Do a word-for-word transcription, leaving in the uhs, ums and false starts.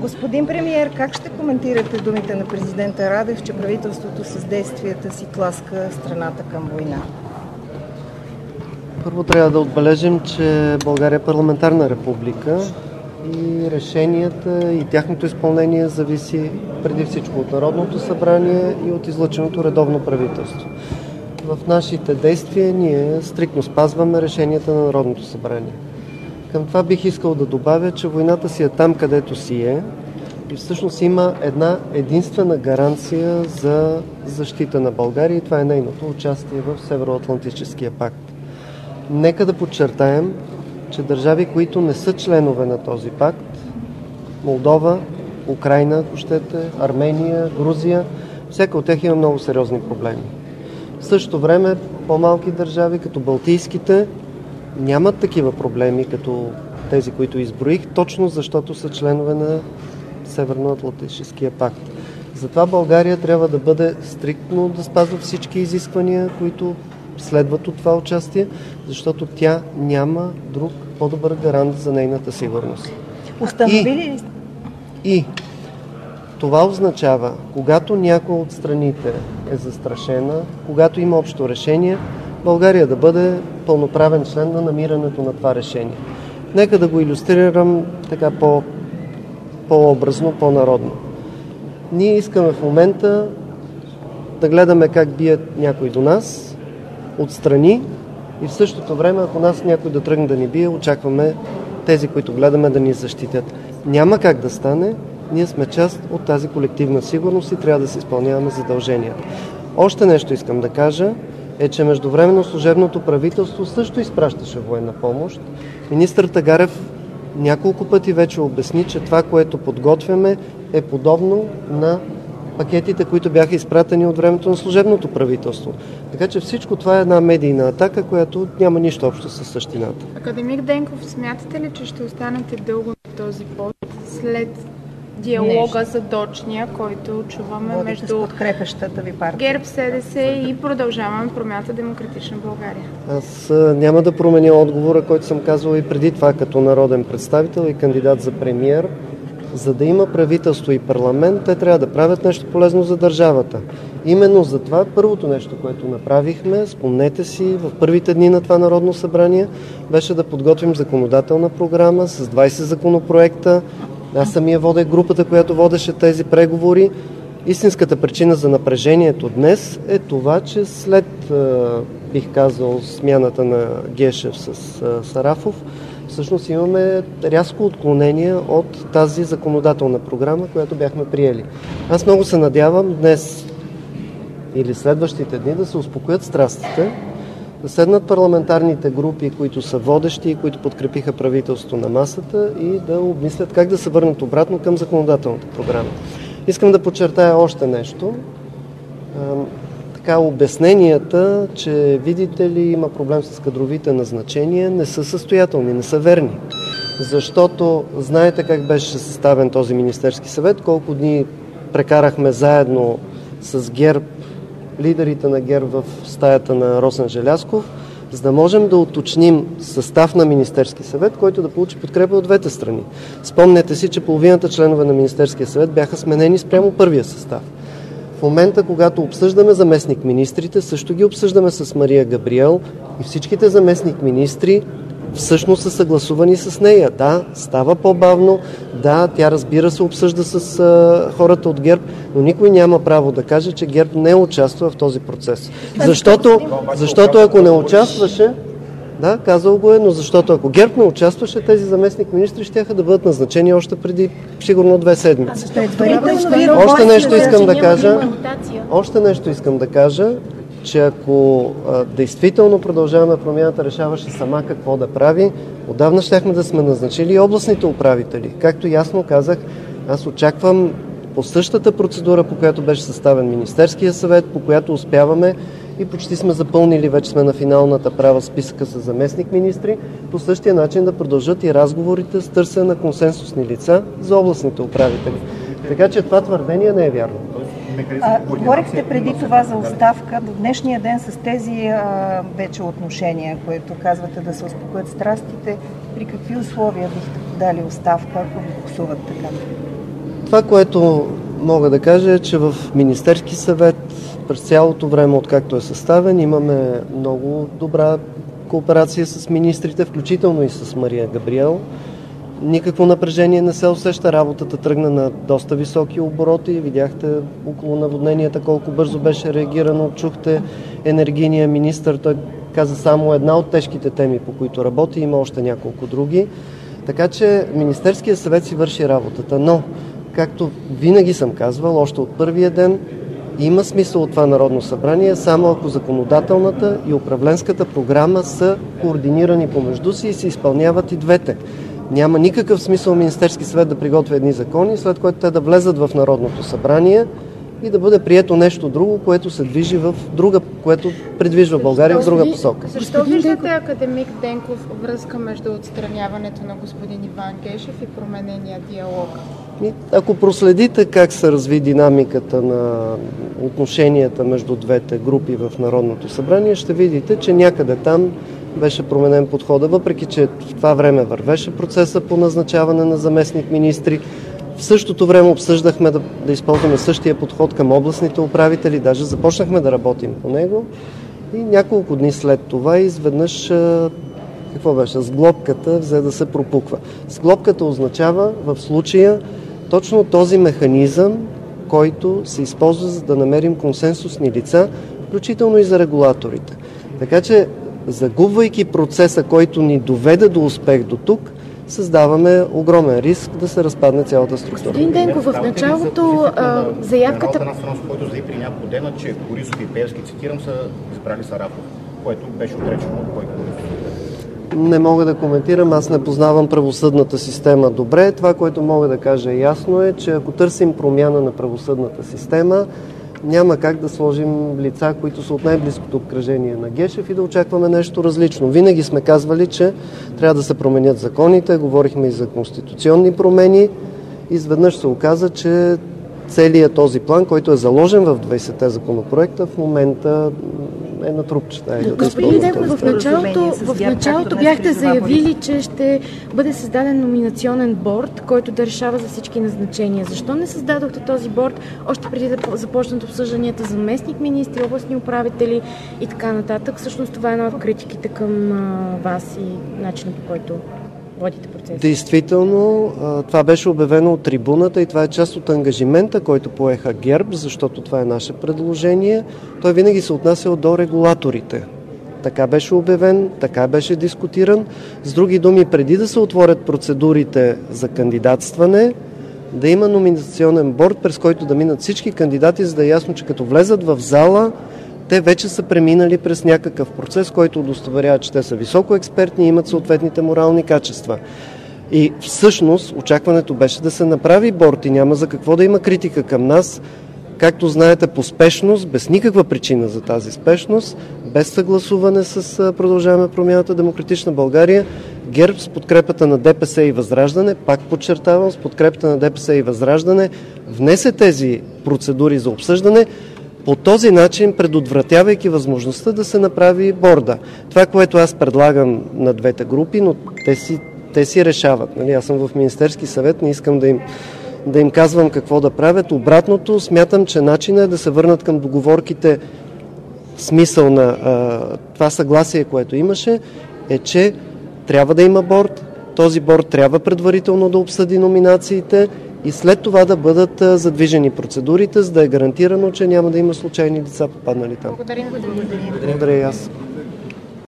Господин премиер, как ще коментирате думите на президента Радев, че правителството с действията си тласка страната към война? Първо трябва да отбележим, че България е парламентарна република и решенията и тяхното изпълнение зависи преди всичко от Народното събрание и от излъченото редовно правителство. В нашите действия ние стриктно спазваме решенията на Народното събрание. Към това бих искал да добавя, че войната си е там, където си е и всъщност има една единствена гаранция за защита на България и това е нейното участие в Североатлантическия пакт. Нека да подчертаем, че държави, които не са членове на този пакт, Молдова, Украйна, ако щете, Армения, Грузия, всяка от тях има много сериозни проблеми. В същото време по-малки държави, като балтийските, нямат такива проблеми, като тези, които изброих, точно защото са членове на Северноатлантическия пакт. Затова България трябва да бъде стриктно да спазва всички изисквания, които следват от това участие, защото тя няма друг по-добър гарант за нейната сигурност. Установили ли? И, и това означава, когато някоя от страните е застрашена, когато има общо решение, България да бъде пълноправен член на намирането на това решение. Нека да го илюстрирам така по, по-образно, по-народно. Ние искаме в момента да гледаме как бият някой до нас, отстрани и в същото време, ако нас някой да тръгне да ни бие, очакваме тези, които гледаме, да ни защитят. Няма как да стане, ние сме част от тази колективна сигурност и трябва да се изпълняваме задълженията. Още нещо искам да кажа, е, че междувременно служебното правителство също изпращаше военна помощ. Министър Тагарев няколко пъти вече обясни, че това, което подготвяме, е подобно на пакетите, които бяха изпратени от времето на служебното правителство. Така че всичко това е една медийна атака, която няма нищо общо с същината. Академик Денков, смятате ли, че ще останете дълго на този пост след диалога Нещо. задочния, който чуваме Водите между подкрепящата ви партия? ГЕРБ, СДС и Продължаваме промяната Демократична България? Аз няма да променя отговора, който съм казвал и преди това като народен представител и кандидат за премиер. За да има правителство и парламент, те трябва да правят нещо полезно за държавата. Именно за това първото нещо, което направихме, спомнете си, в първите дни на това Народно събрание, беше да подготвим законодателна програма с двайсет законопроекта. Аз самия водех групата, която водеше тези преговори. Истинската причина за напрежението днес е това, че след, бих казал, смяната на Гешев с Сарафов, всъщност имаме рязко отклонение от тази законодателна програма, която бяхме приели. Аз много се надявам днес или следващите дни да се успокоят страстите, да седнат парламентарните групи, които са водещи и които подкрепиха правителството на масата и да обмислят как да се върнат обратно към законодателната програма. Искам да подчертая още нещо. Така, обясненията, че видите ли има проблем с кадровите назначения, не са състоятелни, не са верни. Защото знаете как беше съставен този Министерски съвет, колко дни прекарахме заедно с ГЕРБ, лидерите на ГЕРБ в стаята на Росен Желязков, за да можем да уточним състав на Министерски съвет, който да получи подкрепа от двете страни. Спомнете си, че половината членове на Министерския съвет бяха сменени спрямо първия състав. В момента, когато обсъждаме заместник-министрите, също ги обсъждаме с Мария Габриел и всичките заместник-министри всъщност са съгласувани с нея. Да, става по-бавно, да, тя разбира се обсъжда с а, хората от ГЕРБ, но никой няма право да каже, че ГЕРБ не участва в този процес. Защото, защото ако не участваше, да, казал го е, но защото ако ГЕРБ не участваше, тези заместник-министри щяха да бъдат назначени още преди сигурно две седмици. Още нещо искам да кажа, още нещо искам да кажа, че ако а, действително Продължаваме промяната решаваше сама какво да прави, отдавна щяхме да сме назначили и областните управители. Както ясно казах, аз очаквам по същата процедура, по която беше съставен Министерския съвет, по която успяваме и почти сме запълнили, вече сме на финалната права списъка с заместник-министри, по същия начин да продължат и разговорите с търсене на консенсусни лица за областните управители. Така че това твърдение не е вярно. А, говорихте преди това за оставка. До днешния ден с тези а, вече отношения, които казвате да се успокоят страстите, при какви условия бихте подали оставка, ако ви буксуват така? Това, което мога да кажа е, че в Министерски съвет през цялото време, откакто е съставен, имаме много добра кооперация с министрите, включително и с Мария Габриел. Никакво напрежение не се усеща, работата тръгна на доста високи обороти. Видяхте около наводненията колко бързо беше реагирано. Чухте енергийния министър, той каза само една от тежките теми, по които работи, има още няколко други. Така че Министерският съвет си върши работата, но, както винаги съм казвал, още от първия ден, има смисъл от това Народно събрание, само ако законодателната и управленската програма са координирани помежду си и се изпълняват и двете. Няма никакъв смисъл Министерски съвет да приготвя едни закони, след което те да влезат в Народното събрание и да бъде прието нещо друго, което се движи в друга, което придвижва България в друга посока. Защо виждате, академик Денков, връзка между отстраняването на господин Иван Гешев и променения диалог? Ако проследите как се разви динамиката на отношенията между двете групи в Народното събрание, ще видите, че някъде там беше променен подхода, въпреки че в това време вървеше процеса по назначаване на заместник-министри. В същото време обсъждахме да, да използваме същия подход към областните управители, даже започнахме да работим по него и няколко дни след това изведнъж, какво беше, сглобката взе да се пропуква. Сглобката означава в случая точно този механизъм, който се използва, за да намерим консенсусни лица, включително и за регулаторите. Така че, загубвайки процеса, който ни доведе до успех до тук, създаваме огромен риск да се разпадне цялата структура. Господин Денков, в началото а, заявката... Една страна, с който заяви при няколко дена, че Борисов и Пеевски, цитирам, са избрали Сарафов, което беше отречено от Бойко Борисов. Не мога да коментирам, аз не познавам правосъдната система добре. Това, което мога да кажа ясно е, че ако търсим промяна на правосъдната система, няма как да сложим лица, които са от най-близкото обкръжение на Гешев и да очакваме нещо различно. Винаги сме казвали, че трябва да се променят законите, говорихме и за конституционни промени. Изведнъж се оказа, че целият този план, който е заложен в двайсетте законопроекта, в момента е на трупчета. Е, Господин Денков, в началото, в началото бяхте заявили, че ще бъде създаден номинационен борд, който да решава за всички назначения. Защо не създадохте този борд още преди да започнат обсъжданията за местник-министри, областни управители и така нататък? Всъщност това е една от критиките към а, вас и начинът, по който водите процеса. Действително, това беше обявено от трибуната и това е част от ангажимента, който поеха ГЕРБ, защото това е наше предложение. Той винаги се отнася до регулаторите. Така беше обявен, така беше дискутиран. С други думи, преди да се отворят процедурите за кандидатстване, да има номинационен борд, през който да минат всички кандидати, за да е ясно, че като влезат в зала, те вече са преминали през някакъв процес, който удостоверява, че те са високо експертни и имат съответните морални качества. И всъщност очакването беше да се направи борд и няма за какво да има критика към нас. Както знаете, по спешност, без никаква причина за тази спешност, без съгласуване с Продължаваме промяната Демократична България, ГЕРБ с подкрепата на ДПС и Възраждане, пак подчертавам, с подкрепата на ДПС и Възраждане, внесе тези процедури за обсъждане, по този начин предотвратявайки възможността да се направи борда. Това, което аз предлагам на двете групи, но те си, те си решават. Нали? Аз съм в Министерски съвет, не искам да им, да им казвам какво да правят. Обратното, смятам, че начинът е да се върнат към договорките. Смисъл на а, това съгласие, което имаше, е, че трябва да има борд. Този борд трябва предварително да обсъди номинациите и след това да бъдат задвижени процедурите, за да е гарантирано, че няма да има случайни лица попаднали там. Благодарим. Благодаря и аз.